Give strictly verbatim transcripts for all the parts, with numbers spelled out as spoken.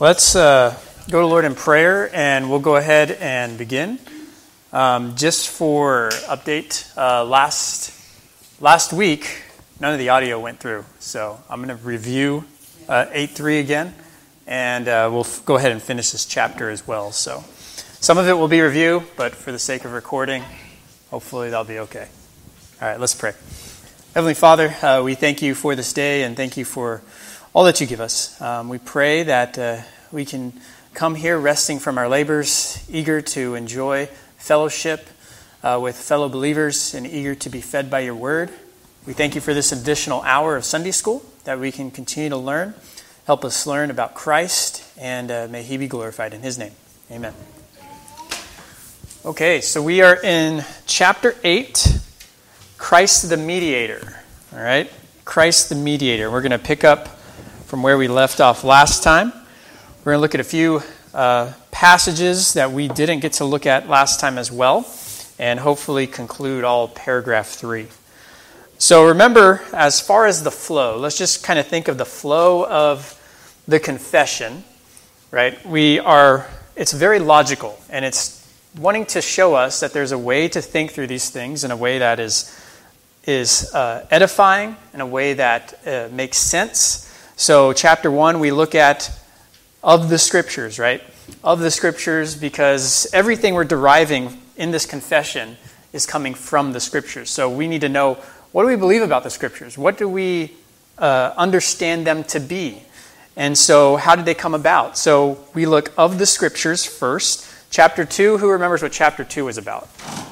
Let's uh, go to Lord in prayer, and we'll go ahead and begin. Um, just for update, uh, last last week, none of the audio went through, so I'm going to review uh, eight three again, and uh, we'll f- go ahead and finish this chapter as well. So some of it will be review, but for the sake of recording, hopefully that'll be okay. All right, let's pray. Heavenly Father, uh, we thank you for this day, and thank you for all that you give us. Um, we pray that uh, we can come here resting from our labors, eager to enjoy fellowship uh, with fellow believers and eager to be fed by your word. We thank you for this additional hour of Sunday school that we can continue to learn. Help us learn about Christ, and uh, may he be glorified in his name. Amen. Okay, so we are in chapter eight, Christ the Mediator. All right, Christ the Mediator. We're going to pick up from where we left off last time. We're going to look at a few uh, passages that we didn't get to look at last time as well, and hopefully conclude all paragraph three. So remember, as far as the flow, let's just kind of think of the flow of the confession, right? We are, it's very logical, and it's wanting to show us that there's a way to think through these things in a way that is, is uh, edifying, in a way that uh, makes sense. So chapter one, we look at of the scriptures, right? Of the scriptures, because everything we're deriving in this confession is coming from the scriptures. So we need to know, what do we believe about the scriptures? What do we uh, understand them to be? And so how did they come about? So we look of the scriptures first. Chapter two, who remembers what chapter two is about?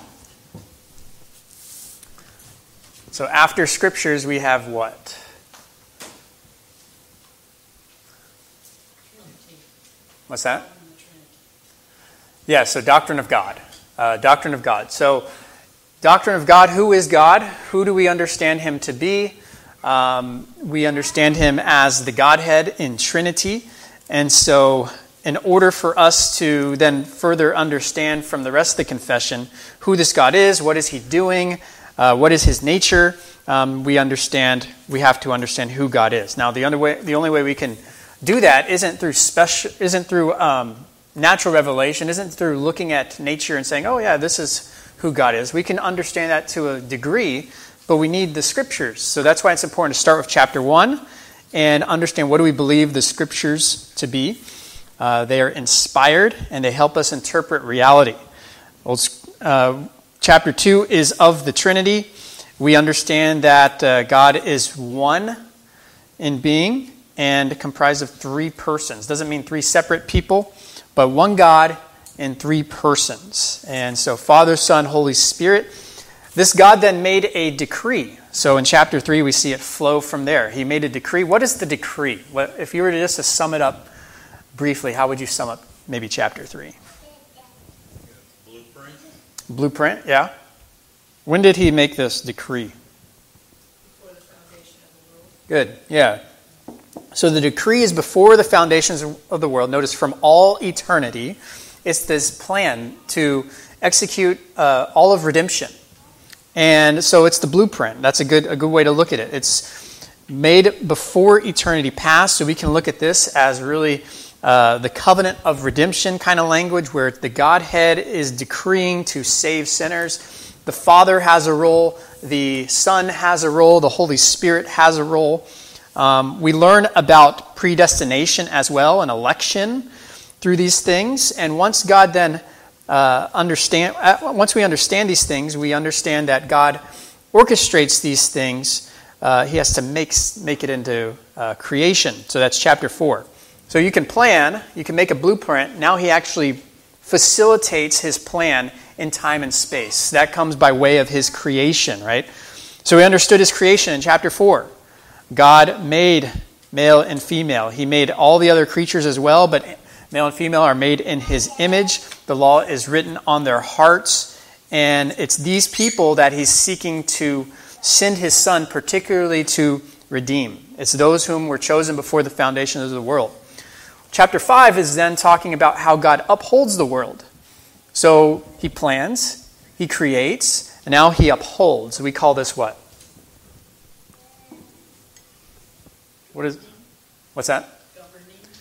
So after scriptures, we have what? What's that? Yeah, so doctrine of God. Uh, doctrine of God. So doctrine of God, who is God? Who do we understand him to be? Um, we understand him as the Godhead in Trinity. And so in order for us to then further understand from the rest of the confession who this God is, what is he doing, uh, what is his nature, um, we understand, we have to understand who God is. Now, the, other way, the only way we can do that isn't through special, isn't through um, natural revelation, isn't through looking at nature and saying, oh yeah, this is who God is. We can understand that to a degree, but we need the scriptures. So that's why it's important to start with chapter one and understand what do we believe the scriptures to be. Uh, they are inspired and they help us interpret reality. Uh, chapter two is of the Trinity. We understand that uh, God is one in being and comprised of three persons. Doesn't mean three separate people, but one God in three persons. And so Father, Son, Holy Spirit. This God then made a decree. So in chapter three, we see it flow from there. He made a decree. What is the decree? What, if you were to just to sum it up briefly, how would you sum up maybe chapter three? Blueprint. Blueprint, yeah. When did he make this decree? Before the foundation of the world. Good, yeah. So the decree is before the foundations of the world. Notice, from all eternity, it's this plan to execute uh, all of redemption. And so it's the blueprint. That's a good a good way to look at it. It's made before eternity past, so we can look at this as really uh, the covenant of redemption kind of language, where the Godhead is decreeing to save sinners. The Father has a role, the Son has a role, the Holy Spirit has a role. Um, we learn about predestination as well, and election through these things. And once God then uh, understand, uh, once we understand these things, we understand that God orchestrates these things. Uh, he has to make make it into uh, creation. So that's chapter four. So you can plan, you can make a blueprint. Now he actually facilitates his plan in time and space. That comes by way of his creation, right? So we understood his creation in chapter four. God made male and female. He made all the other creatures as well, but male and female are made in his image. The law is written on their hearts, and it's these people that he's seeking to send his Son, particularly to redeem. It's those whom were chosen before the foundations of the world. Chapter five is then talking about how God upholds the world. So he plans, he creates, and now he upholds. We call this what? What is? What's that? Governing.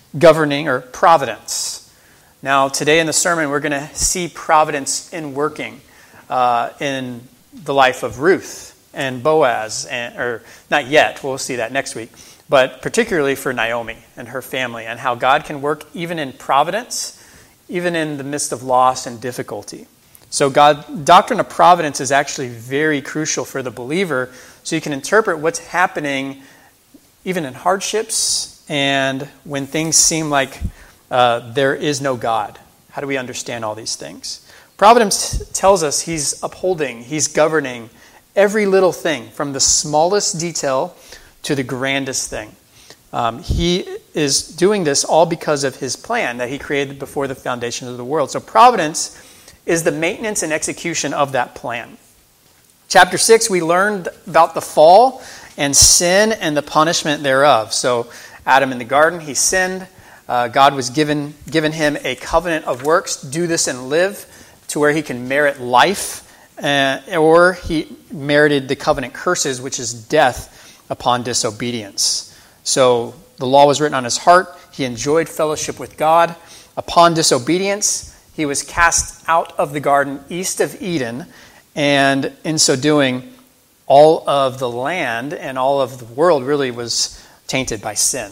governing, or providence. Now, today in the sermon, we're going to see providence in working uh, in the life of Ruth and Boaz, and, or not yet, we'll see that next week, but particularly for Naomi and her family, and how God can work even in providence, even in the midst of loss and difficulty. So God, doctrine of providence is actually very crucial for the believer, so you can interpret what's happening even in hardships and when things seem like uh, there is no God. How do we understand all these things? Providence tells us he's upholding, he's governing every little thing, from the smallest detail to the grandest thing. Um, he is doing this all because of his plan that he created before the foundation of the world. So providence is the maintenance and execution of that plan. Chapter six, we learned about the fall and sin and the punishment thereof. So Adam in the garden, he sinned. Uh, God was given, given him a covenant of works. Do this and live, to where he can merit life. Uh, or he merited the covenant curses, which is death upon disobedience. So the law was written on his heart. He enjoyed fellowship with God. Upon disobedience, he was cast out of the garden east of Eden, and in so doing, all of the land and all of the world really was tainted by sin.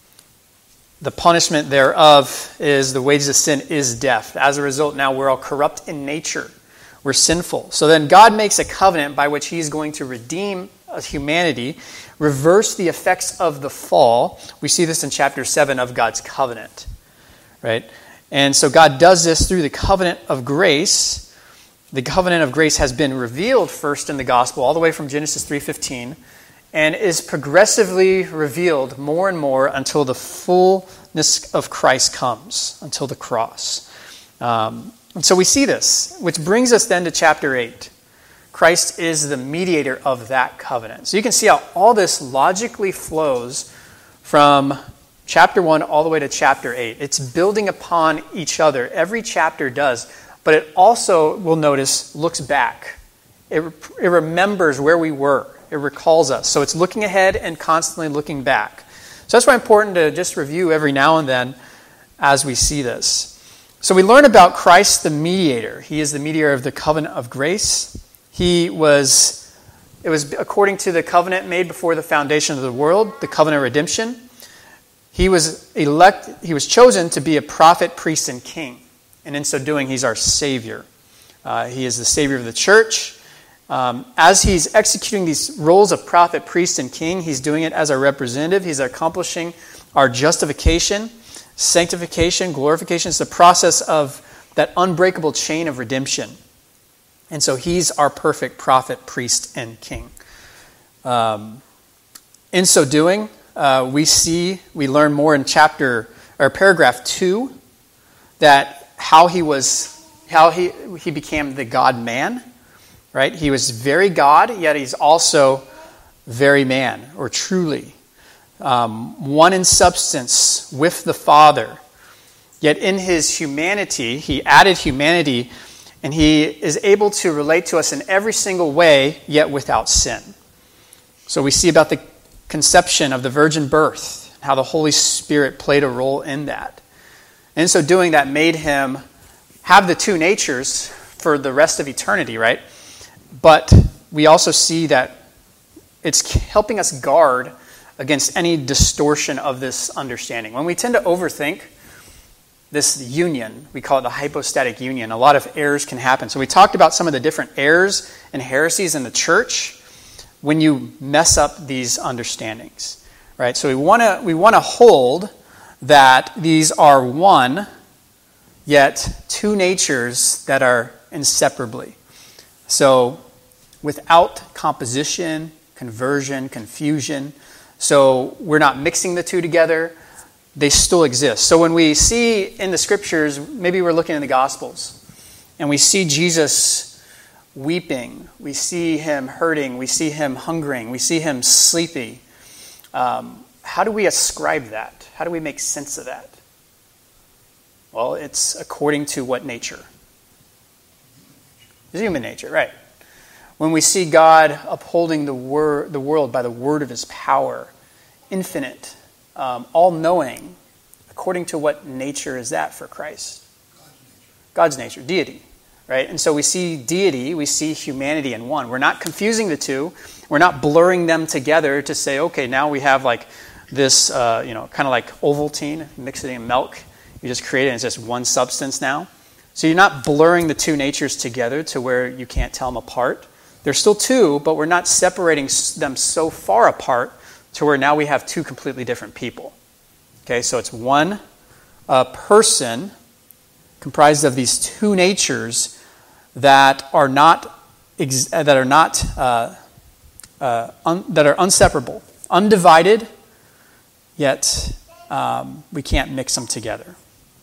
The punishment thereof is the wages of sin is death. As a result, now we're all corrupt in nature. We're sinful. So then God makes a covenant by which he's going to redeem humanity, reverse the effects of the fall. We see this in chapter seven of God's covenant, right? And so God does this through the covenant of grace. The covenant of grace has been revealed first in the gospel, all the way from Genesis three fifteen, and is progressively revealed more and more until the fullness of Christ comes, until the cross. Um, and so we see this, which brings us then to chapter eight. Christ is the mediator of that covenant. So you can see how all this logically flows from chapter one all the way to chapter eight. It's building upon each other. Every chapter does. But it also, we'll notice, looks back. It, it remembers where we were. It recalls us. So it's looking ahead and constantly looking back. So that's why it's important to just review every now and then as we see this. So we learn about Christ the mediator. He is the mediator of the covenant of grace. He was, it was according to the covenant made before the foundation of the world, the covenant of redemption. He was elect, he was chosen to be a prophet, priest, and king. And in so doing, he's our Savior. Uh, he is the Savior of the church. Um, as he's executing these roles of prophet, priest, and king, he's doing it as our representative. He's accomplishing our justification, sanctification, glorification. It's the process of that unbreakable chain of redemption. And so he's our perfect prophet, priest, and king. Um, in so doing, uh, we see, we learn more in chapter, or paragraph two, that how he was, how he, he became the God-man, right? He was very God, yet he's also very man, or truly. Um, one in substance with the Father. Yet in his humanity, he added humanity, and he is able to relate to us in every single way, yet without sin. So we see about the conception of the virgin birth, how the Holy Spirit played a role in that. And so doing that made him have the two natures for the rest of eternity, right? But we also see that it's helping us guard against any distortion of this understanding. When we tend to overthink this union, we call it the hypostatic union, a lot of errors can happen. So we talked about some of the different errors and heresies in the church when you mess up these understandings, right? So we want to we want to hold that these are one, yet two natures that are inseparably. So without composition, conversion, confusion, so we're not mixing the two together, they still exist. So when we see in the scriptures, maybe we're looking in the Gospels, and we see Jesus weeping, we see him hurting, we see him hungering, we see him sleepy. Um, how do we ascribe that? How do we make sense of that? Well, it's according to what nature? It's human nature, right? When we see God upholding the, wor- the world by the word of his power, infinite, um, all-knowing, according to what nature is that for Christ? God's nature, deity, right? And so we see deity, we see humanity in one. We're not confusing the two. We're not blurring them together to say, okay, now we have like this, uh, you know, kind of like Ovaltine, mix it in milk. You just create it and it's just one substance now. So you're not blurring the two natures together to where you can't tell them apart. They're still two, but we're not separating them so far apart to where now we have two completely different people. Okay, so it's one uh, person comprised of these two natures that are not ex- that are not uh, uh, un- that are inseparable, undivided. Yet um, we can't mix them together.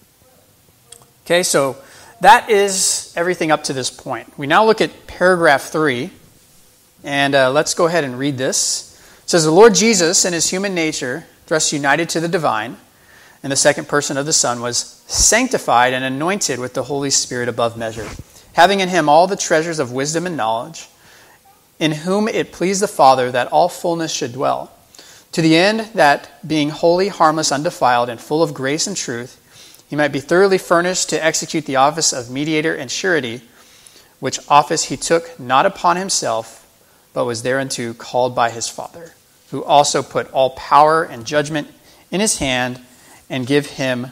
Okay, so that is everything up to this point. We now look at paragraph three, and uh, let's go ahead and read this. It says, the Lord Jesus in his human nature, thus united to the divine, and the second person of the Son, was sanctified and anointed with the Holy Spirit above measure, having in him all the treasures of wisdom and knowledge, in whom it pleased the Father that all fullness should dwell, to the end that, being holy, harmless, undefiled, and full of grace and truth, he might be thoroughly furnished to execute the office of mediator and surety, which office he took not upon himself, but was thereunto called by his Father, who also put all power and judgment in his hand, and give him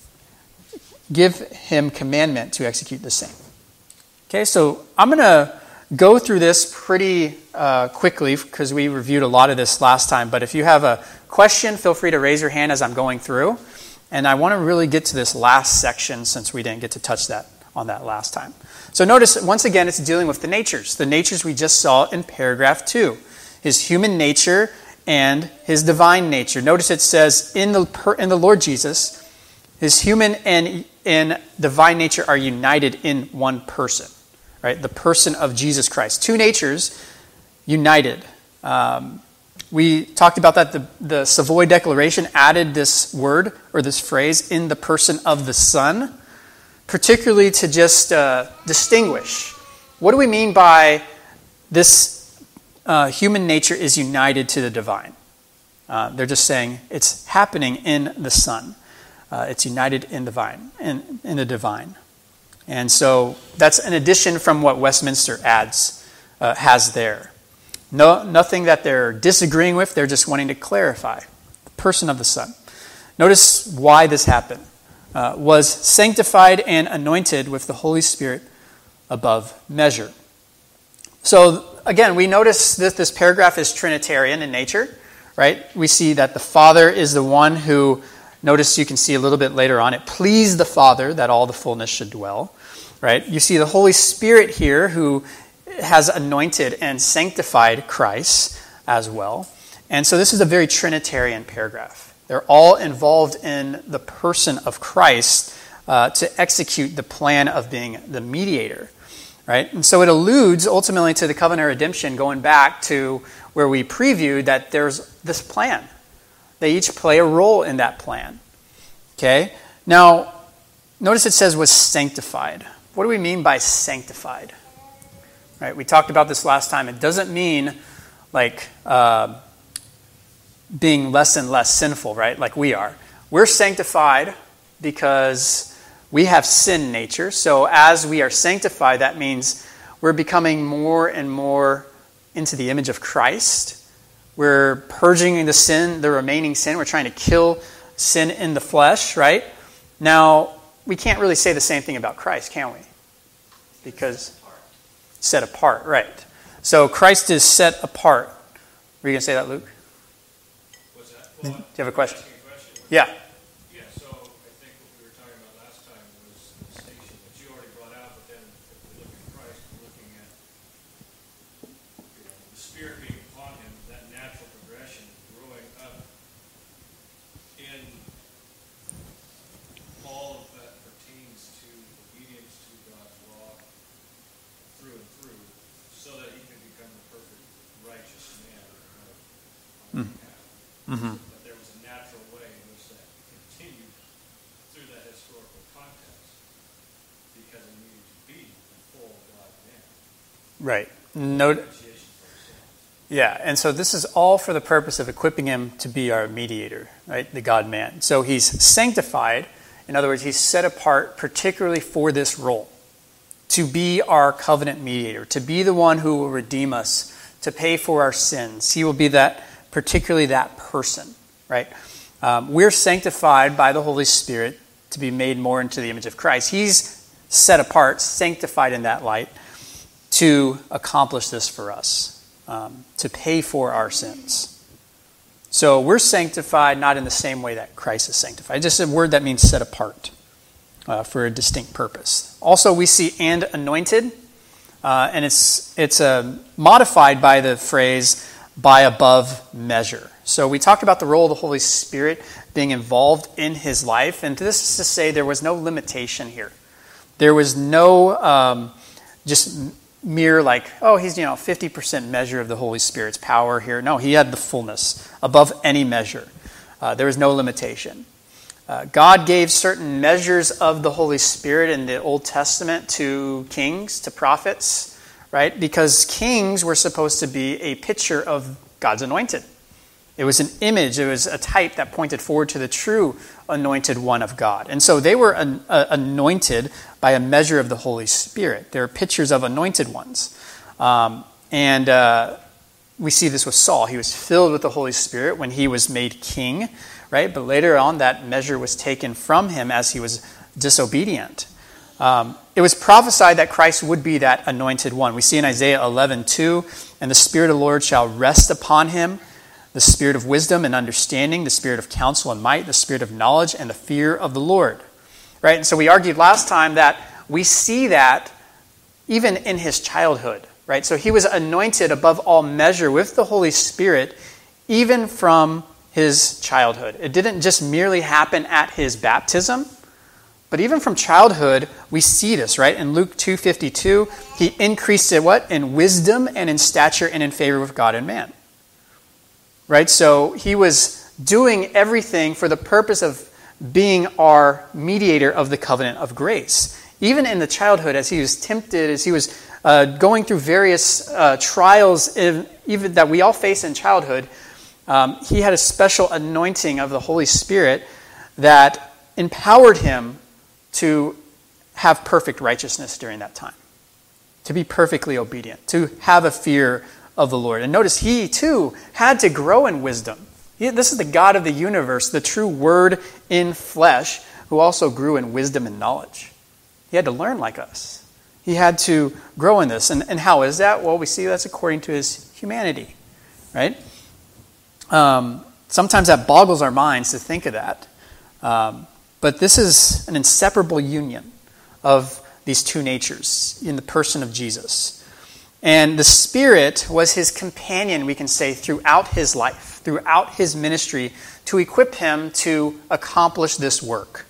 give him commandment to execute the same. Okay, so I'm going to go through this pretty uh, quickly because we reviewed a lot of this last time. But if you have a question, feel free to raise your hand as I'm going through. And I want to really get to this last section since we didn't get to touch that on that last time. So notice, once again, it's dealing with the natures. The natures we just saw in paragraph two. His human nature and his divine nature. Notice it says, in the in the Lord Jesus, his human and, and divine nature are united in one person. Right, the person of Jesus Christ. Two natures united. Um, we talked about that. The, the Savoy Declaration added this word or this phrase, in the person of the Son, particularly to just uh, distinguish. What do we mean by this uh, human nature is united to the divine? Uh, they're just saying it's happening in the Son. Uh, it's united in divine, in, in the divine. And so that's an addition from what Westminster adds, uh, has there. No, nothing that they're disagreeing with. They're just wanting to clarify the person of the Son. Notice why this happened. Uh, was sanctified and anointed with the Holy Spirit above measure. So again, we notice that this paragraph is Trinitarian in nature, right? We see that the Father is the one who, notice you can see a little bit later on, it pleased the Father that all the fullness should dwell. Right? You see the Holy Spirit here who has anointed and sanctified Christ as well. And so this is a very Trinitarian paragraph. They're all involved in the person of Christ uh, to execute the plan of being the mediator. Right? And so it alludes ultimately to the covenant redemption, going back to where we previewed that there's this plan. They each play a role in that plan. Okay? Now, notice it says was sanctified. What do we mean by sanctified? Right, we talked about this last time. It doesn't mean like uh, being less and less sinful, right? Like we are. We're sanctified because we have sin nature. So as we are sanctified, that means we're becoming more and more into the image of Christ. We're purging the sin, the remaining sin. We're trying to kill sin in the flesh, right? Now, we can't really say the same thing about Christ, can we? Because set apart, right. So Christ is set apart. Were you going to say that, Luke? What's that? Do Well, you have a question? a question. Yeah. Yeah, so I think what we were talking about last time was the distinction that you already brought out, but then if we look at Christ, we're looking at you know, the Spirit being upon him, that natural progression, growing up in all of that pertains to obedience to God's law through and through, so that he can become the perfect righteous man on our behalf. Mm-hmm. But there was a natural way in which that continued through that historical context because he needed to be a full God man. Right. Note, Propitiation for our sins. Yeah, and so this is all for the purpose of equipping him to be our mediator, right? The God-man. So he's sanctified. In other words, he's set apart particularly for this role, to be our covenant mediator, to be the one who will redeem us, to pay for our sins. He will be that, particularly that person, right? Um, we're sanctified by the Holy Spirit to be made more into the image of Christ. He's set apart, sanctified in that light, to accomplish this for us. Um, to pay for our sins. So we're sanctified not in the same way that Christ is sanctified. Just a word that means set apart uh, for a distinct purpose. Also, we see and anointed, uh, and it's it's uh, modified by the phrase by above measure. So we talked about the role of the Holy Spirit being involved in his life, and this is to say there was no limitation here. There was no um, just mere like, oh, he's, you know, fifty percent measure of the Holy Spirit's power here. No, he had the fullness above any measure. Uh, there was no limitation. Uh, God gave certain measures of the Holy Spirit in the Old Testament to kings, to prophets, right? Because kings were supposed to be a picture of God's anointed. It was an image, it was a type that pointed forward to the true anointed one of God. And so they were an, uh, anointed by a measure of the Holy Spirit. They're pictures of anointed ones. Um, and uh, we see this with Saul. He was filled with the Holy Spirit when he was made king, right? But later on, that measure was taken from him as he was disobedient. Um, it was prophesied that Christ would be that anointed one. We see in Isaiah eleven two, and the Spirit of the Lord shall rest upon him, the spirit of wisdom and understanding, the spirit of counsel and might, the spirit of knowledge and the fear of the Lord. Right? And so we argued last time that we see that even in his childhood. Right? So he was anointed above all measure with the Holy Spirit even from his childhood. It didn't just merely happen at his baptism, but even from childhood we see this, right? In Luke two fifty-two, he increased it what? In wisdom and in stature and in favor with God and man. Right? So he was doing everything for the purpose of being our mediator of the covenant of grace. Even in the childhood, as he was tempted, as he was uh, going through various uh, trials in, even that we all face in childhood, um, he had a special anointing of the Holy Spirit that empowered him to have perfect righteousness during that time, to be perfectly obedient, to have a fear of the Lord. And notice he too had to grow in wisdom. He, this is the God of the universe, the true Word in flesh, who also grew in wisdom and knowledge. He had to learn like us. He had to grow in this. And, and how is that? Well, we see that's according to his humanity, right? Um, sometimes that boggles our minds to think of that. Um, but this is an inseparable union of these two natures in the person of Jesus. And the Spirit was his companion, we can say, throughout his life, throughout his ministry, to equip him to accomplish this work.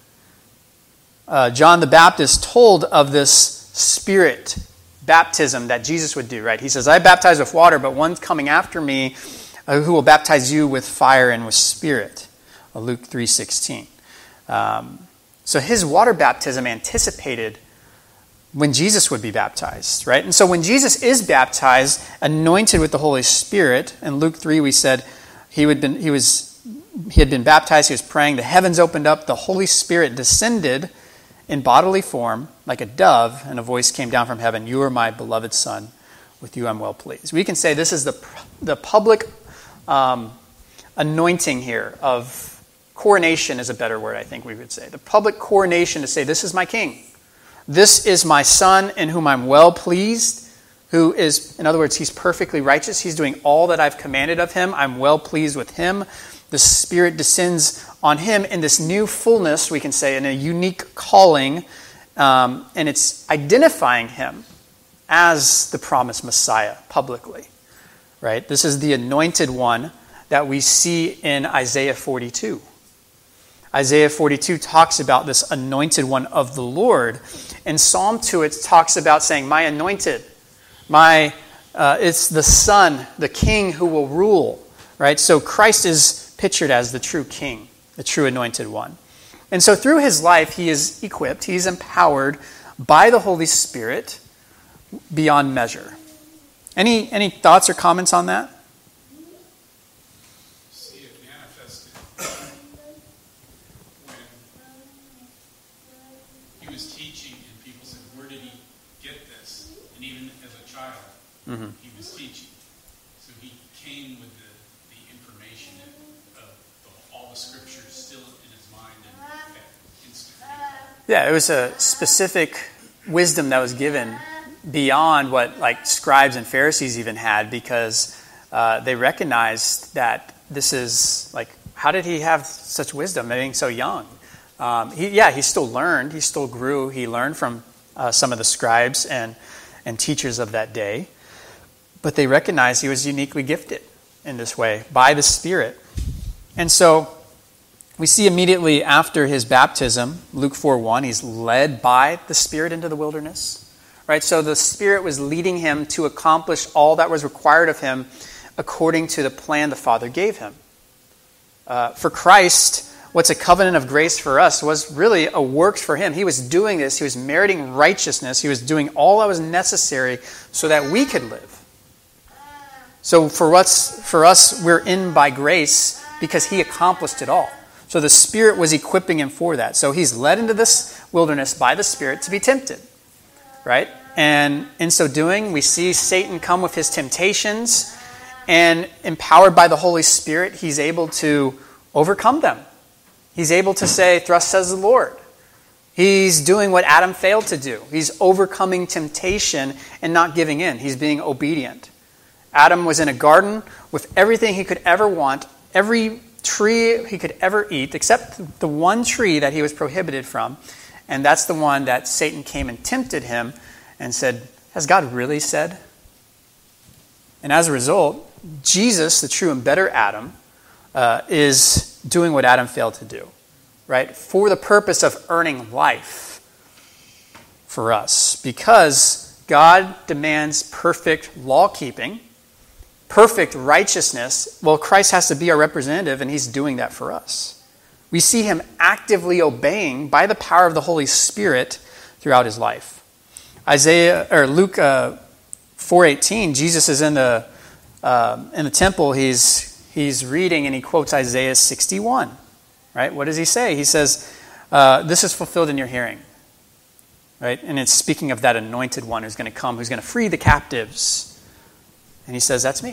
Uh, John the Baptist told of this Spirit baptism that Jesus would do, right? He says, I baptize with water, but one's coming after me uh, who will baptize you with fire and with Spirit. Uh, Luke three sixteen. Um, so his water baptism anticipated when Jesus would be baptized, right? And so when Jesus is baptized, anointed with the Holy Spirit, in Luke three we said he would been he was he had been baptized, he was praying, the heavens opened up, the Holy Spirit descended in bodily form like a dove, and a voice came down from heaven, you are my beloved Son, with you I'm well pleased. We can say this is the the public um, anointing here of coronation is a better word, I think we would say. The public coronation to say, this is my king. This is my Son in whom I'm well pleased, who is, in other words, he's perfectly righteous. He's doing all that I've commanded of him. I'm well pleased with him. The Spirit descends on him in this new fullness, we can say, in a unique calling, um, and it's identifying him as the promised Messiah publicly, right? This is the anointed one that we see in Isaiah forty-two. Isaiah forty-two talks about this anointed one of the Lord. And Psalm two, it talks about saying, my anointed, my, uh, it's the Son, the King who will rule, right? So Christ is pictured as the true King, the true anointed one. And so through his life, he is equipped, he's empowered by the Holy Spirit beyond measure. Any, any thoughts or comments on that? was teaching, and people said, where did he get this? And even as a child, Mm-hmm. he was teaching. So he came with the, the information of, of the, all the scriptures still in his mind and at instant recall. Yeah, it was a specific wisdom that was given beyond what like scribes and Pharisees even had, because uh, they recognized that this is like, how did he have such wisdom being so young? Um, he, yeah, he still learned. He still grew. He learned from uh, some of the scribes and, and teachers of that day. But they recognized he was uniquely gifted in this way by the Spirit. And so we see immediately after his baptism, Luke four one, he's led by the Spirit into the wilderness. Right? So the Spirit was leading him to accomplish all that was required of him according to the plan the Father gave him. Uh, for Christ, what's a covenant of grace for us was really a works for him. He was doing this. He was meriting righteousness. He was doing all that was necessary so that we could live. So for us, for us, we're in by grace because he accomplished it all. So the Spirit was equipping him for that. So he's led into this wilderness by the Spirit to be tempted. Right? And in so doing, we see Satan come with his temptations, and empowered by the Holy Spirit, he's able to overcome them. He's able to say, "Thus says the Lord." He's doing what Adam failed to do. He's overcoming temptation and not giving in. He's being obedient. Adam was in a garden with everything he could ever want, every tree he could ever eat, except the one tree that he was prohibited from. And that's the one that Satan came and tempted him and said, "Has God really said?" And as a result, Jesus, the true and better Adam, uh, is doing what Adam failed to do, right? For the purpose of earning life for us. Because God demands perfect law-keeping, perfect righteousness. Well, Christ has to be our representative, and he's doing that for us. We see him actively obeying by the power of the Holy Spirit throughout his life. Isaiah or Luke uh, four eighteen, Jesus is in the uh, in the temple. He's he's reading and he quotes Isaiah sixty-one. Right? What does he say? He says, uh, "This is fulfilled in your hearing." Right? And it's speaking of that anointed one who's going to come, who's going to free the captives. And he says, "That's me."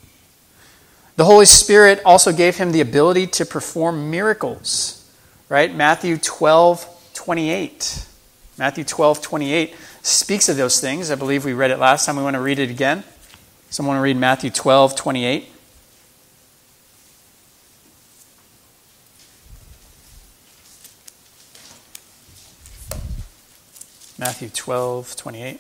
The Holy Spirit also gave him the ability to perform miracles. Right? Matthew twelve twenty-eight. Matthew twelve twenty-eight speaks of those things. I believe we read it last time. We want to read it again. Someone want to read Matthew twelve twenty-eight. Matthew twelve twenty-eight.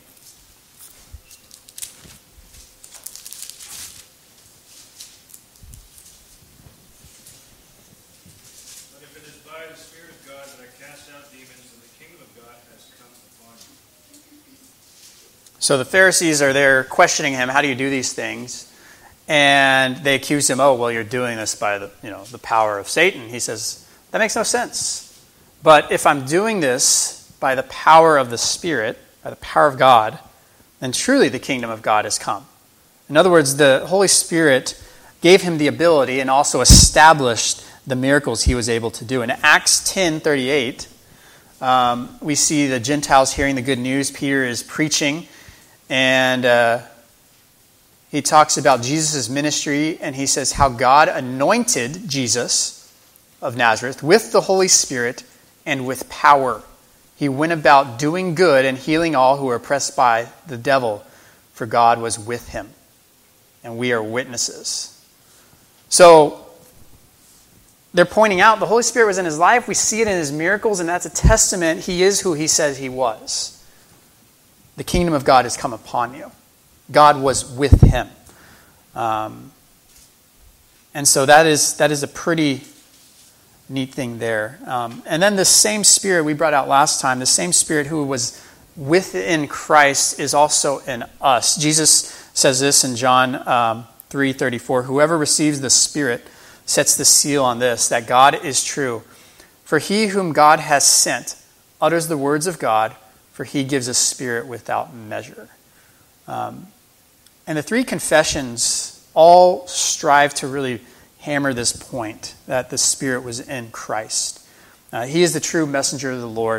But if it is by the Spirit of God that I cast out demons, then the kingdom of God has come upon you. So the Pharisees are there questioning him, "How do you do these things?" And they accuse him, "Oh, well, you're doing this by the, you know, the power of Satan." He says, "That makes no sense. But if I'm doing this by the power of the Spirit, by the power of God, then truly the kingdom of God has come." In other words, the Holy Spirit gave him the ability and also established the miracles he was able to do. In Acts ten thirty-eight, um, we see the Gentiles hearing the good news. Peter is preaching, and uh, he talks about Jesus' ministry, and he says how God anointed Jesus of Nazareth with the Holy Spirit and with power. He went about doing good and healing all who were oppressed by the devil, for God was with him. And we are witnesses. So they're pointing out the Holy Spirit was in his life. We see it in his miracles, and that's a testament he is who he says he was. The kingdom of God has come upon you. God was with him. Um, and so that is that is a pretty neat thing there. Um, and then the same Spirit we brought out last time, the same Spirit who was within Christ is also in us. Jesus says this in John um, three thirty-four, "Whoever receives the Spirit sets the seal on this, that God is true. For he whom God has sent utters the words of God, for he gives a Spirit without measure." Um, and the three confessions all strive to really hammer this point, that the Spirit was in Christ. Uh, he is the true messenger of the Lord.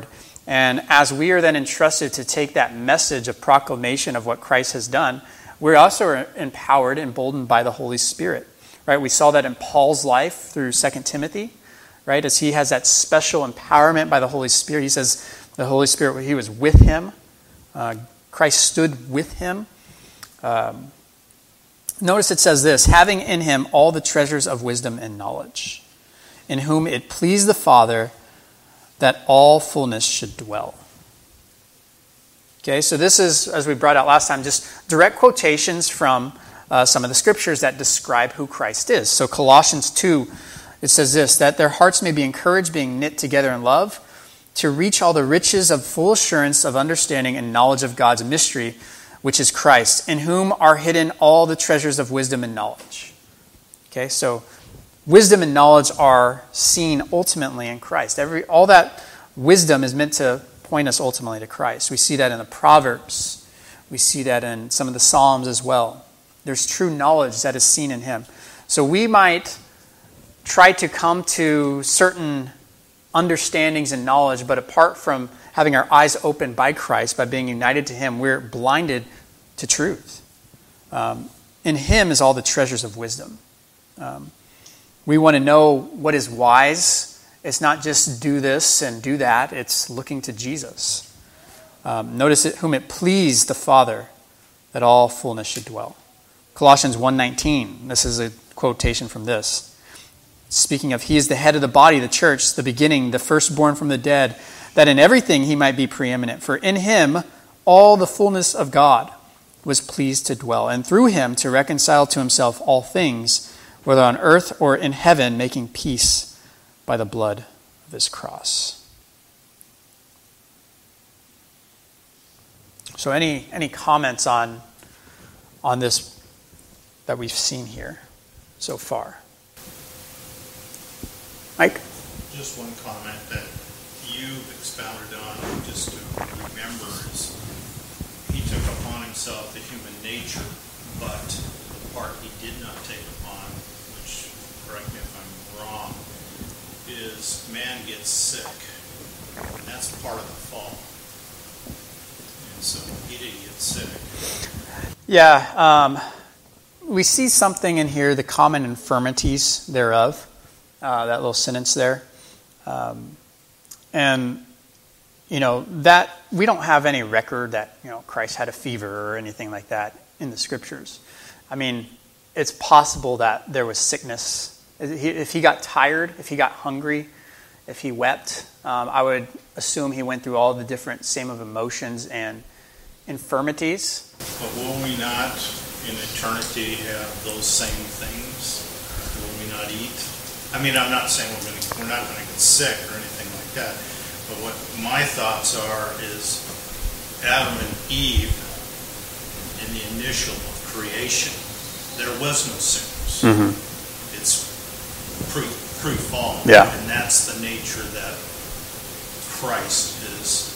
And as we are then entrusted to take that message of proclamation of what Christ has done, we're also empowered, emboldened by the Holy Spirit. Right? We saw that in Paul's life through Second Timothy, right? As he has that special empowerment by the Holy Spirit. He says the Holy Spirit, he was with him. Uh, Christ stood with him. Um, notice it says this, having in him all the treasures of wisdom and knowledge, in whom it pleased the Father that all fullness should dwell. Okay, so this is, as we brought out last time, just direct quotations from uh, some of the scriptures that describe who Christ is. So Colossians two, it says this, that their hearts may be encouraged, being knit together in love, to reach all the riches of full assurance of understanding and knowledge of God's mystery, which is Christ, in whom are hidden all the treasures of wisdom and knowledge. Okay, so wisdom and knowledge are seen ultimately in Christ. Every all that wisdom is meant to point us ultimately to Christ. We see that in the Proverbs. We see that in some of the Psalms as well. There's true knowledge that is seen in him. So we might try to come to certain understandings and knowledge, but apart from having our eyes opened by Christ, by being united to him, we're blinded to truth. Um, in him is all the treasures of wisdom. Um, we want to know what is wise. It's not just do this and do that. It's looking to Jesus. Um, notice it, whom it pleased the Father that all fullness should dwell. Colossians one nineteen, this is a quotation from this. Speaking of, he is the head of the body, the church, the beginning, the firstborn from the dead, that in everything he might be preeminent. For in him all the fullness of God was pleased to dwell, and through him to reconcile to himself all things, whether on earth or in heaven, making peace by the blood of his cross. So any any comments on, on this that we've seen here so far? Mike? Just one comment that you expounded on, just to remember, is he took upon himself the human nature, but the part he did not take upon, which, correct me if I'm wrong, is man gets sick. And that's part of the fall. And so he did get sick. Yeah, um, we see something in here, the common infirmities thereof. Uh, that little sentence there. Um, and, you know, that we don't have any record that, you know, Christ had a fever or anything like that in the scriptures. I mean, it's possible that there was sickness. If he got tired, if he got hungry, if he wept, um, I would assume he went through all the different same of emotions and infirmities. But will we not, in eternity, have those same things? Will we not eat? I mean, I'm not saying we're going to, we're not going to get sick or anything like that, but what my thoughts are is Adam and Eve, in the initial of creation, there was no sickness. Mm-hmm. It's pre, pre-fall. Yeah. And that's the nature that Christ is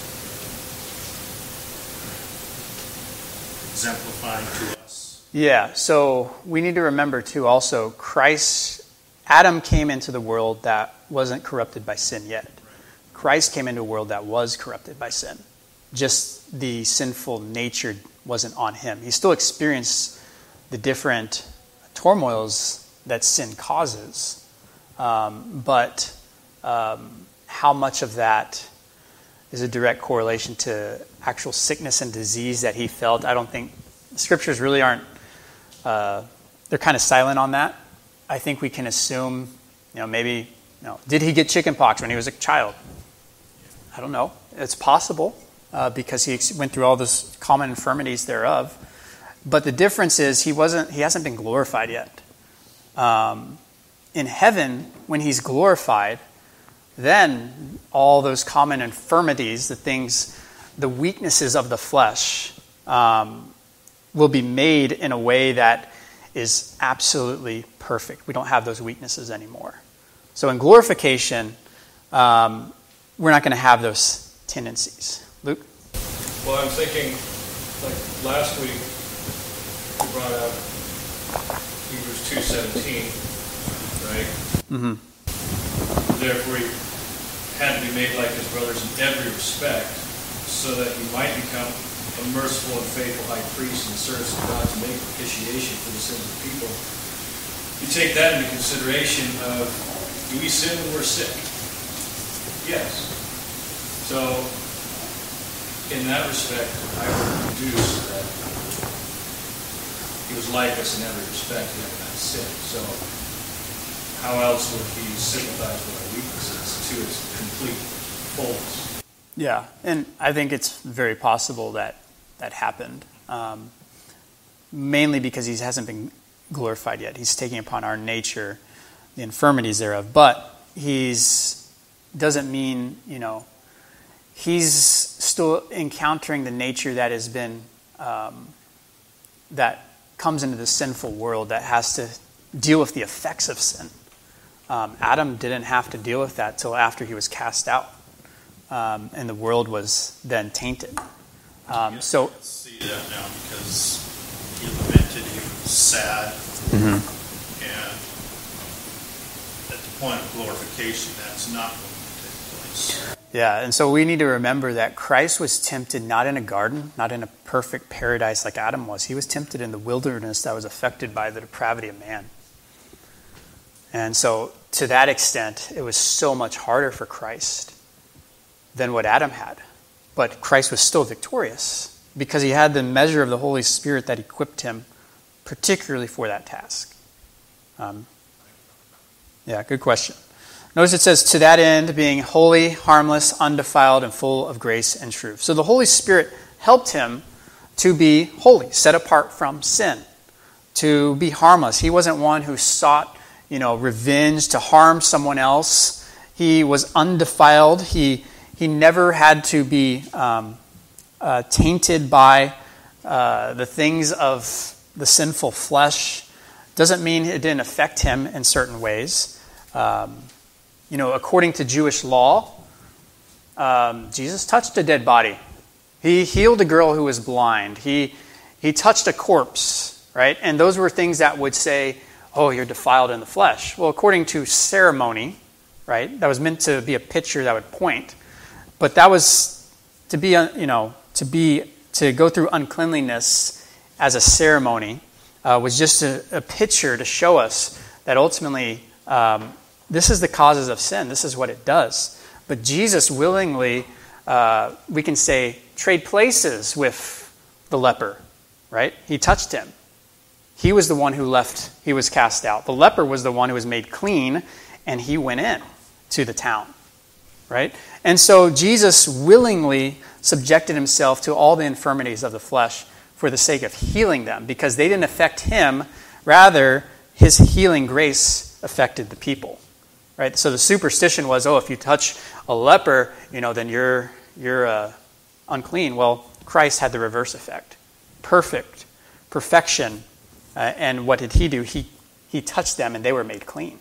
exemplifying to us. Yeah, so we need to remember too also, Christ, Adam came into the world that wasn't corrupted by sin yet. Christ came into a world that was corrupted by sin. Just the sinful nature wasn't on him. He still experienced the different turmoils that sin causes. Um, but um, how much of that is a direct correlation to actual sickness and disease that he felt? I don't think the scriptures really aren't, uh, they're kind of silent on that. I think we can assume, you know, maybe, you know, did he get chickenpox when he was a child? I don't know. It's possible uh, because he went through all those common infirmities thereof. But the difference is he wasn't. He hasn't been glorified yet. Um, in heaven, when he's glorified, then all those common infirmities, the things, the weaknesses of the flesh, um, will be made in a way that is absolutely perfect. We don't have those weaknesses anymore. So in glorification, um, we're not going to have those tendencies. Luke? Well, I'm thinking, like last week, we brought up Hebrews two seventeen, right? Mm-hmm. Therefore, had to be made like his brothers in every respect, so that he might become a merciful and faithful high priest in the service of God to make propitiation for the sins of the people. You take that into consideration of, do we sin when we're sick? Yes. So, in that respect, I would deduce that he was like us in every respect, he had not sinned. So, how else would he sympathize with our weaknesses to its complete fullness? Yeah, and I think it's very possible that that happened, um, mainly because he hasn't been glorified yet. He's taking upon our nature the infirmities thereof, but he's doesn't mean, you know, he's still encountering the nature that has been um, that comes into the sinful world that has to deal with the effects of sin. Um, Adam didn't have to deal with that till after he was cast out, um, and the world was then tainted. Um, Yes, so I can see that now because he lamented, he was sad, Mhm. and at the point of glorification, that's not going to take place. Yeah, and so we need to remember that Christ was tempted not in a garden, not in a perfect paradise like Adam was. He was tempted in the wilderness that was affected by the depravity of man. And so to that extent, it was so much harder for Christ than what Adam had. But Christ was still victorious because he had the measure of the Holy Spirit that equipped him particularly for that task. Um, yeah, good question. Notice it says, to that end, being holy, harmless, undefiled, and full of grace and truth. So the Holy Spirit helped him to be holy, set apart from sin, to be harmless. He wasn't one who sought, you know, revenge, to harm someone else. He was undefiled. He he never had to be um, uh, tainted by uh, the things of the sinful flesh. Doesn't mean it didn't affect him in certain ways. Um, You know, according to Jewish law, um, Jesus touched a dead body. He healed a girl who was blind. He he touched a corpse, right? And those were things that would say, oh, you're defiled in the flesh. Well, according to ceremony, right, that was meant to be a picture that would point. But that was to be, you know, to be, to go through uncleanliness as a ceremony uh, was just a, a picture to show us that ultimately, um, this is the causes of sin. This is what it does. But Jesus willingly, uh, we can say, trade places with the leper, right? He touched him. He was the one who left. He was cast out. The leper was the one who was made clean, and he went in to the town, right? And so Jesus willingly subjected himself to all the infirmities of the flesh for the sake of healing them, because they didn't affect him. Rather, his healing grace affected the people. Right? So the superstition was, oh, if you touch a leper, you know, then you're you're uh, unclean. Well, Christ had the reverse effect. Perfect, perfection. Uh, and what did he do? He he touched them and they were made clean.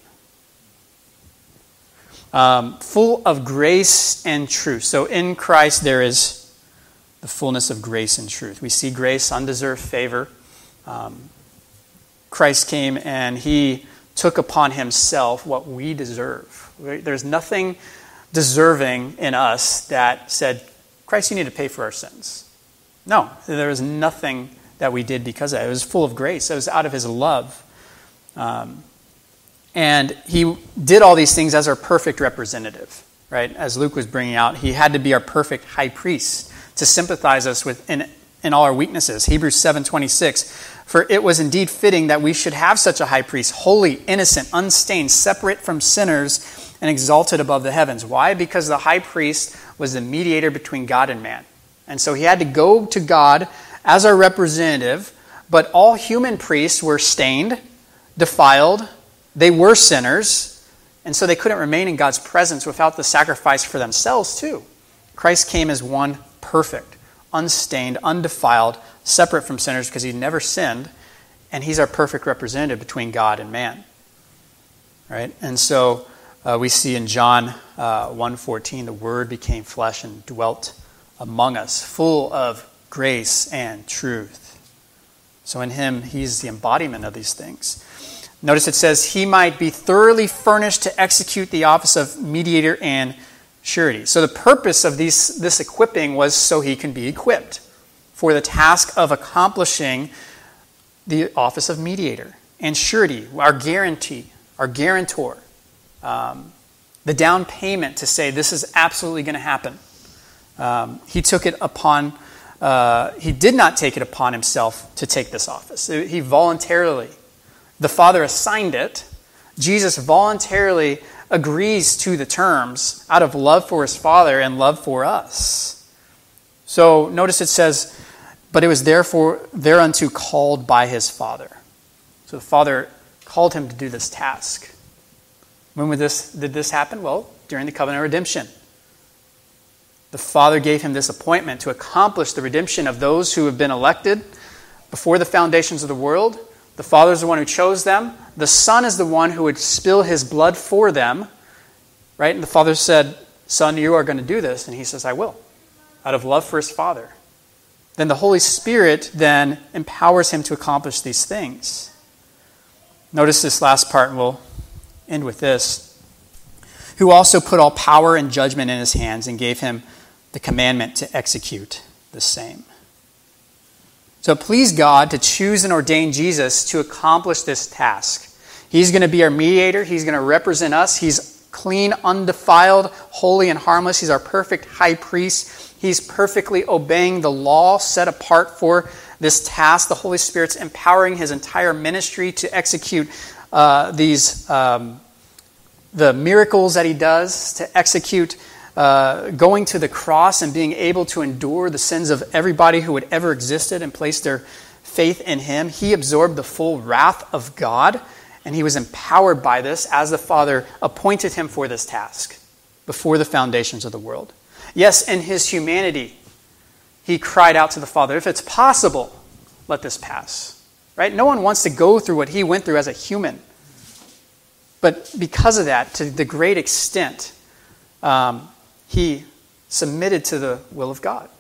Um, full of grace and truth. So in Christ there is the fullness of grace and truth. We see grace, undeserved favor. Um, Christ came and he took upon himself what we deserve. There's nothing deserving in us that said, Christ, you need to pay for our sins. No, there was nothing that we did because of it. It was full of grace. It was out of his love. Um, and he did all these things as our perfect representative, right? As Luke was bringing out, he had to be our perfect high priest to sympathize us with in, in all our weaknesses. Hebrews seven twenty-six, for it was indeed fitting that we should have such a high priest, holy, innocent, unstained, separate from sinners, and exalted above the heavens. Why? Because the high priest was the mediator between God and man. And so he had to go to God as our representative, but all human priests were stained, defiled, they were sinners, and so they couldn't remain in God's presence without the sacrifice for themselves too. Christ came as one perfect, unstained, undefiled, separate from sinners because he never sinned, and he's our perfect representative between God and man. Right? And so uh, we see in John uh, one fourteen, the Word became flesh and dwelt among us, full of grace and truth. So in him, he's the embodiment of these things. Notice it says, he might be thoroughly furnished to execute the office of mediator and surety. So the purpose of these, this equipping was so he can be equipped for the task of accomplishing the office of mediator and surety, our guarantee, our guarantor, um, the down payment to say this is absolutely going to happen. Um, he took it upon, uh, he did not take it upon himself to take this office. He voluntarily, the Father assigned it. Jesus voluntarily agrees to the terms out of love for his Father and love for us. So notice it says, but it was therefore thereunto called by his Father. So the Father called him to do this task. When would this, did this happen? Well, during the covenant of redemption. The Father gave him this appointment to accomplish the redemption of those who have been elected before the foundations of the world. The Father is the one who chose them. The Son is the one who would spill his blood for them. Right? And the Father said, Son, you are going to do this. And he says, I will. Out of love for his Father. Then the Holy Spirit then empowers him to accomplish these things. Notice this last part, and we'll end with this. Who also put all power and judgment in his hands and gave him the commandment to execute the same. So it pleased God to choose and ordain Jesus to accomplish this task. He's going to be our mediator. He's going to represent us. He's clean, undefiled, holy, and harmless. He's our perfect high priest. He's perfectly obeying the law set apart for this task. The Holy Spirit's empowering his entire ministry to execute uh, these um, the miracles that he does, to execute uh, going to the cross and being able to endure the sins of everybody who had ever existed and place their faith in him. He absorbed the full wrath of God, and he was empowered by this as the Father appointed him for this task before the foundations of the world. Yes, in his humanity, he cried out to the Father, if it's possible, let this pass. Right? No one wants to go through what he went through as a human. But because of that, to the great extent, um, he submitted to the will of God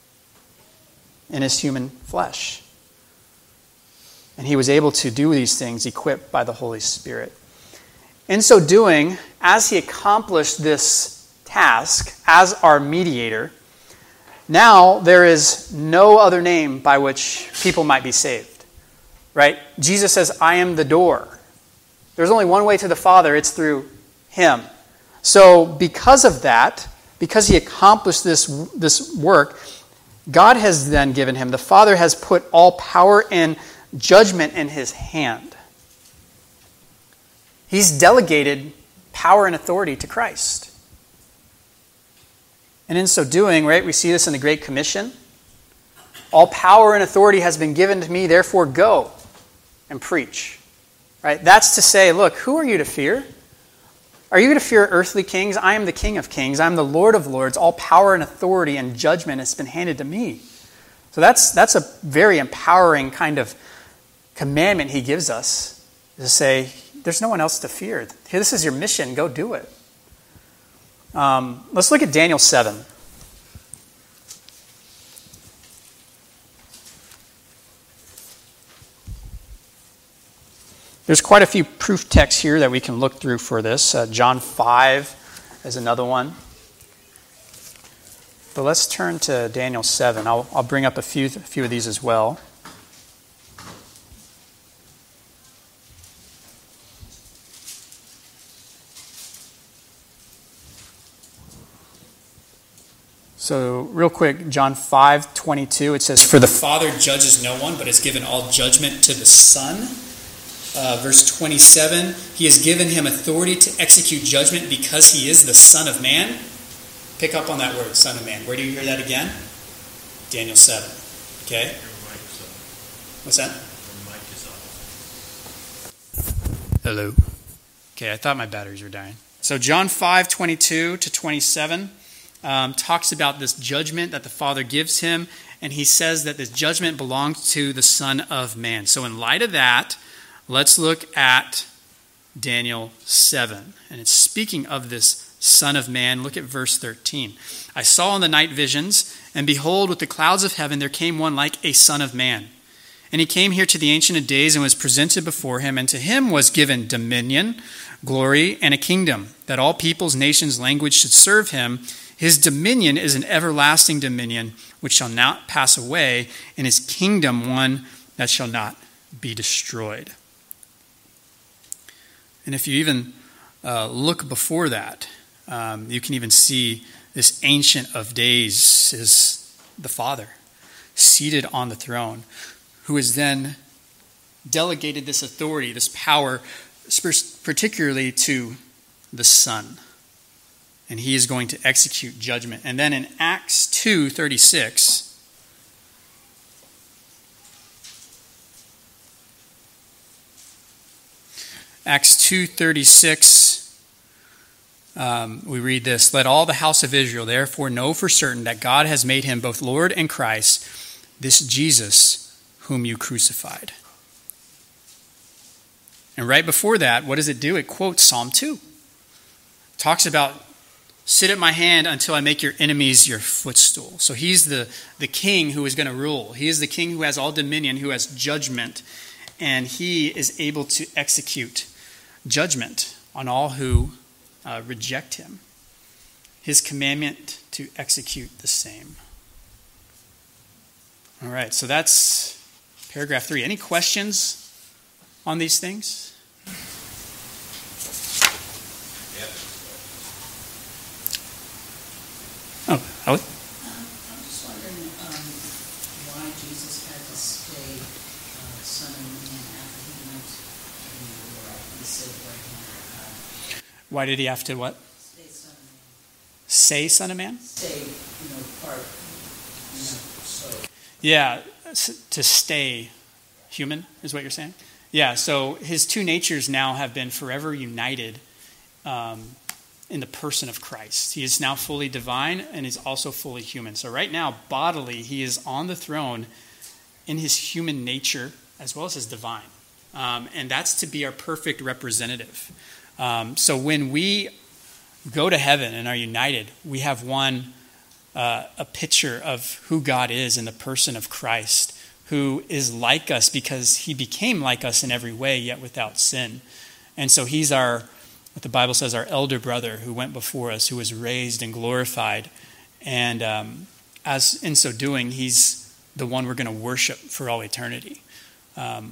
in his human flesh. And he was able to do these things equipped by the Holy Spirit. In so doing, as he accomplished this task as our mediator, now there is no other name by which people might be saved. Right? Jesus says, I am the door. There's only one way to the Father. It's through him. So because of that, because he accomplished this, this work, God has then given him, the Father has put all power and judgment in his hand. He's delegated power and authority to Christ. And in so doing, right, we see this in the Great Commission. All power and authority has been given to me, therefore go and preach. Right? That's to say, look, who are you to fear? Are you going to fear earthly kings? I am the King of kings. I am the Lord of lords. All power and authority and judgment has been handed to me. So that's that's a very empowering kind of commandment he gives us, to say, there's no one else to fear. This is your mission. Go do it. Um, let's look at Daniel seven. There's quite a few proof texts here that we can look through for this. Uh, John five is another one. But let's turn to Daniel seven. I'll, I'll bring up a few, a few of these as well. So real quick, John five twenty-two, it says, for the Father judges no one, but has given all judgment to the Son. Uh, verse twenty-seven, he has given him authority to execute judgment because he is the Son of Man. Pick up on that word, Son of Man. Where do you hear that again? Daniel seven. Okay? What's that? Hello. Okay, I thought my batteries were dying. So John five twenty-two to twenty-seven um, talks about this judgment that the Father gives him, and he says that this judgment belongs to the Son of Man. So in light of that, let's look at Daniel seven. And it's speaking of this Son of Man. Look at verse thirteen. I saw in the night visions, and behold, with the clouds of heaven there came one like a Son of Man. And he came here to the Ancient of Days and was presented before him, and to him was given dominion, glory, and a kingdom, that all peoples, nations, language should serve him. His dominion is an everlasting dominion which shall not pass away, and his kingdom one that shall not be destroyed. And if you even uh, look before that, um, you can even see this Ancient of Days is the Father, seated on the throne, who has then delegated this authority, this power, particularly to the Son. And he is going to execute judgment. And then in Acts two thirty-six, Acts two thirty-six, um, we read this: "Let all the house of Israel therefore know for certain that God has made him both Lord and Christ, this Jesus whom you crucified." And right before that, what does it do? It quotes Psalm two. It talks about, "Sit at my hand until I make your enemies your footstool." So he's the, the king who is going to rule. He is the king who has all dominion, who has judgment. And he is able to execute judgment on all who uh, reject him. His commandment to execute the same. All right, so that's paragraph three. Any questions on these things? Oh, Ellie? Um, I'm just wondering um, why Jesus had to stay uh, Son of Man after he went in the right and said right hand of God. Why did he have to what? Stay Son of Man. Say Son of Man? Stay, you know, part, you know, so. Yeah, to stay human is what you're saying? Yeah, so his two natures now have been forever united um, in the person of Christ. He is now fully divine and is also fully human. So right now, bodily, he is on the throne in his human nature as well as his divine. Um, and that's to be our perfect representative. Um, so when we go to heaven and are united, we have one, uh, a picture of who God is in the person of Christ, who is like us because he became like us in every way, yet without sin. And so he's our, what the Bible says, our elder brother who went before us, who was raised and glorified. And um, as in so doing, he's the one we're going to worship for all eternity. Um,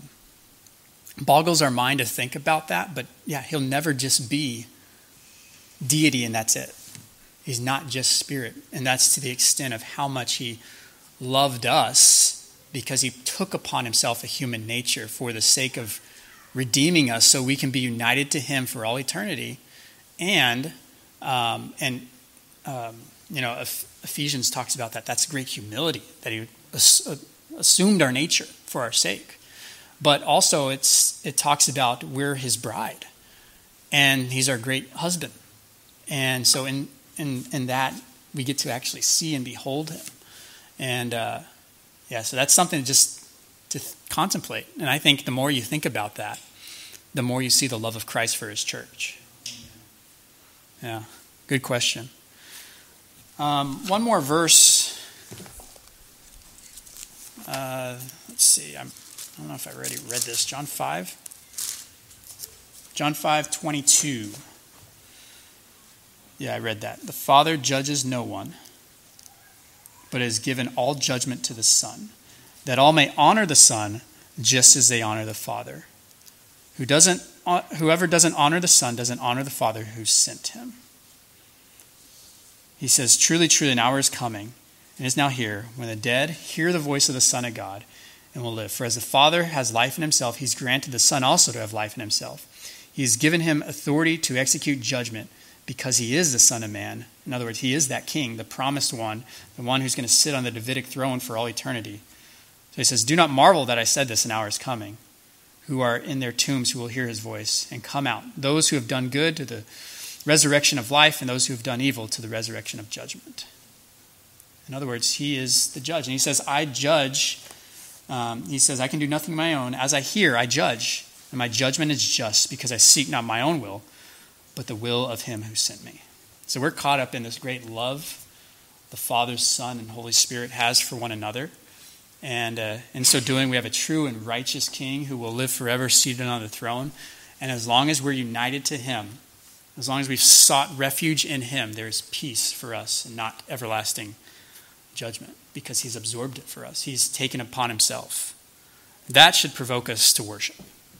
boggles our mind to think about that, but yeah, he'll never just be deity and that's it. He's not just spirit. And that's to the extent of how much he loved us, because he took upon himself a human nature for the sake of redeeming us so we can be united to him for all eternity. And, um, and um, you know, Ephesians talks about that. That's great humility, that he assumed our nature for our sake. But also it's it talks about we're his bride, and he's our great husband. And so in, in, in that, we get to actually see and behold him. And, uh, Yeah, so that's something just to th- contemplate. And I think the more you think about that, the more you see the love of Christ for his church. Yeah, good question. Um, one more verse. Uh, let's see. I'm, I don't know if I already read this. John five. John five twenty-two. Yeah, I read that. The Father judges no one, but has given all judgment to the Son, that all may honor the Son just as they honor the Father. Who doesn't, whoever doesn't honor the Son doesn't honor the Father who sent him. He says, truly, truly, an hour is coming, and is now here, when the dead hear the voice of the Son of God and will live. For as the Father has life in himself, he's granted the Son also to have life in himself. He has given him authority to execute judgment, because he is the Son of Man. In other words, he is that king, the promised one, the one who's going to sit on the Davidic throne for all eternity. So he says, do not marvel that I said this, an hour is coming, who are in their tombs who will hear his voice and come out. Those who have done good to the resurrection of life, and those who have done evil to the resurrection of judgment. In other words, he is the judge. And he says, I judge. Um, he says, I can do nothing of my own. As I hear, I judge. And my judgment is just, because I seek not my own will, but the will of him who sent me. So we're caught up in this great love the Father, Son, and Holy Spirit has for one another. And uh, in so doing, we have a true and righteous King who will live forever seated on the throne. And as long as we're united to him, as long as we've sought refuge in him, there's peace for us and not everlasting judgment, because he's absorbed it for us. He's taken upon himself. That should provoke us to worship.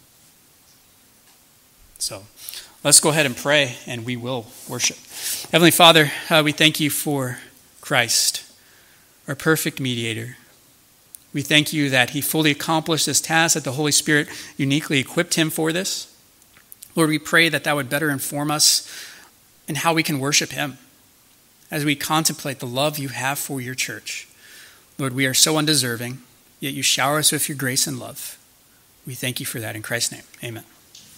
So let's go ahead and pray, and we will worship. Heavenly Father, uh, we thank you for Christ, our perfect mediator. We thank you that he fully accomplished this task, that the Holy Spirit uniquely equipped him for this. Lord, we pray that that would better inform us in how we can worship him as we contemplate the love you have for your church. Lord, we are so undeserving, yet you shower us with your grace and love. We thank you for that in Christ's name. Amen.